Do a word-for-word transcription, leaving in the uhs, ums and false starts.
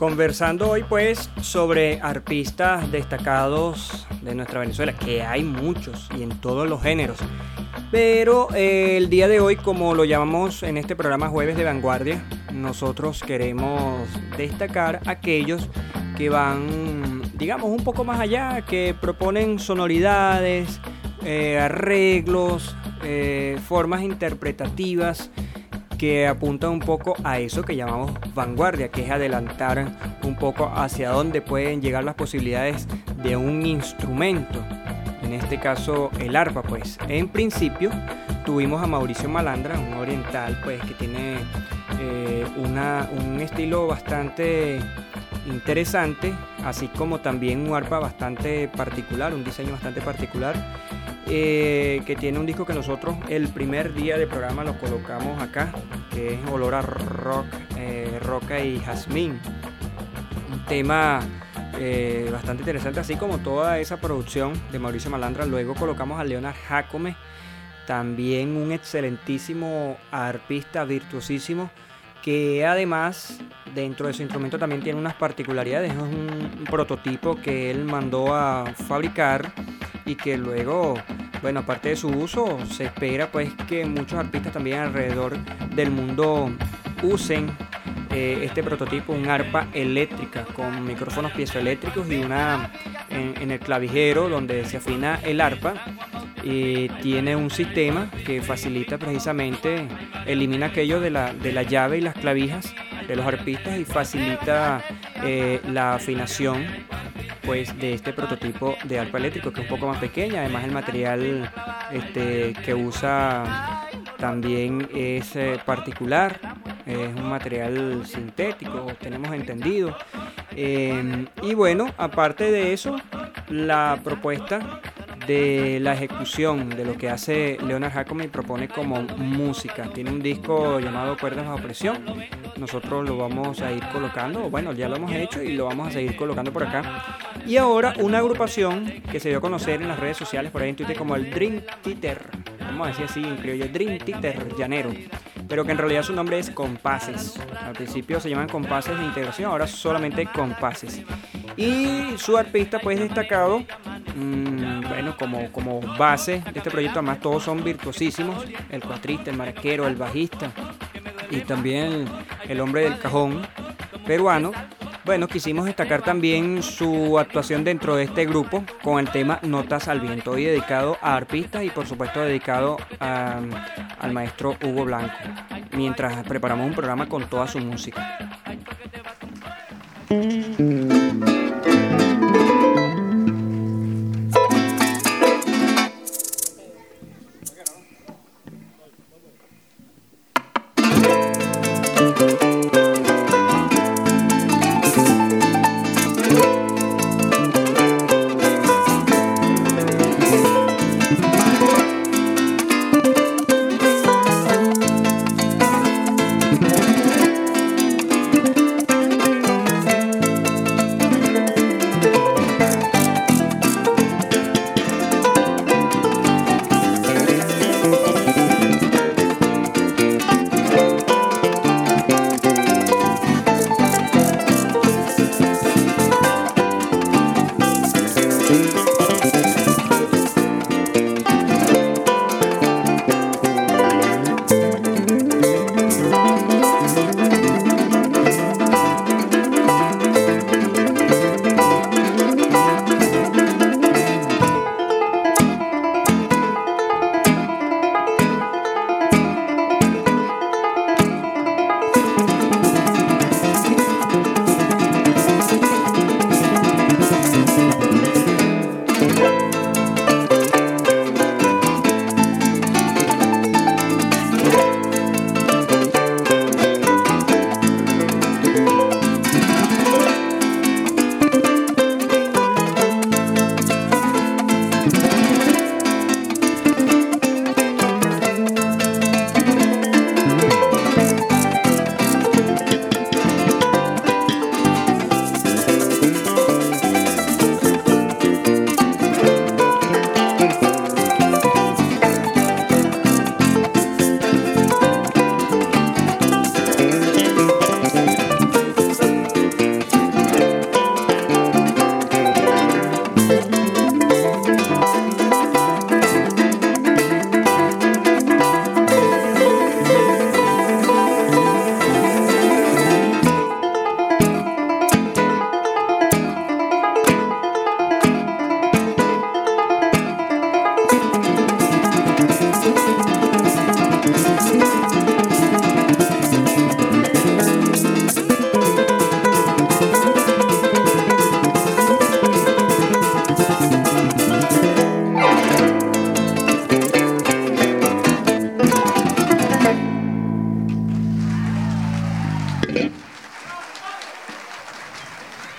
Conversando hoy pues sobre arpistas destacados de nuestra Venezuela, que hay muchos y en todos los géneros. Pero eh, el día de hoy, como lo llamamos en este programa Jueves de Vanguardia, nosotros queremos destacar aquellos que van, digamos, un poco más allá, que proponen sonoridades, eh, arreglos, eh, formas interpretativas que apuntan un poco a eso que llamamos vanguardia, que es adelantar un poco hacia dónde pueden llegar las posibilidades de un instrumento. En este caso el arpa, pues. En principio tuvimos a Mauricio Malandra, un oriental pues que tiene eh, una, un estilo bastante interesante, así como también un arpa bastante particular, un diseño bastante particular, eh, que tiene un disco que nosotros el primer día de programa lo colocamos acá, que es Olor a Rock, eh, Roca y Jazmín, un tema eh, bastante interesante, así como toda esa producción de Mauricio Malandra. Luego colocamos a Leonard Jacome, también un excelentísimo arpista, virtuosísimo, que además dentro de su instrumento también tiene unas particularidades. Es un, un prototipo que él mandó a fabricar y que luego, bueno, aparte de su uso, se espera pues que muchos arpistas también alrededor del mundo usen eh, este prototipo, un arpa eléctrica con micrófonos piezoeléctricos y una en, en el clavijero donde se afina el arpa. Y tiene un sistema que facilita precisamente, elimina aquello de la, de la llave y las clavijas de los arpistas y facilita eh, la afinación pues de este prototipo de arpa eléctrico, que es un poco más pequeña. Además el material este, que usa también es eh, particular, es un material sintético, tenemos entendido. Eh, y bueno, aparte de eso, la propuesta de la ejecución de lo que hace Leonard Jacome propone como música. Tiene un disco llamado Cuerdas bajo presión. Nosotros lo vamos a ir colocando, bueno, ya lo hemos hecho y lo vamos a seguir colocando por acá. Y ahora una agrupación que se dio a conocer en las redes sociales, por ahí en Twitter, como el Dream Theater, vamos a decir así en criollo, Dream Theater llanero, pero que en realidad su nombre es Compases. Al principio se llaman Compases de Integración, ahora solamente Compases. Y su arpista pues destacado, mmm, bueno, como, como base de este proyecto, además todos son virtuosísimos, el cuatrista, el maraquero, el bajista y también el, el hombre del cajón peruano. Bueno, quisimos destacar también su actuación dentro de este grupo con el tema Notas al Viento, hoy dedicado a arpistas y por supuesto dedicado a, al maestro Hugo Blanco, mientras preparamos un programa con toda su música.